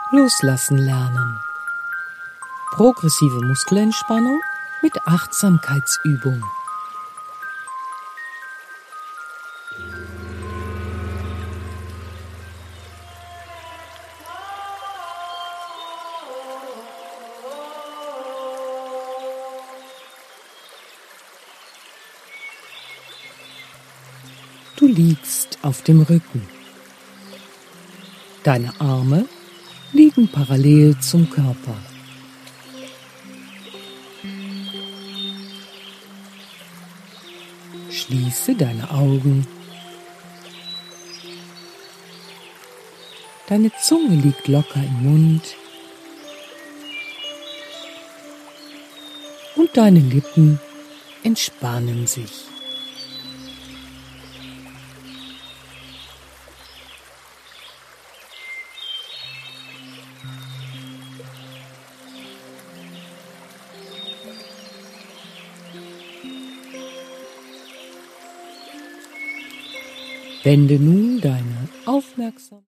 Loslassen lernen. Progressive Muskelentspannung mit Achtsamkeitsübung. Du liegst auf dem Rücken. Deine Arme liegen parallel zum Körper. Schließe deine Augen. Deine Zunge liegt locker im Mund und deine Lippen entspannen sich. Wende nun deine Aufmerksamkeit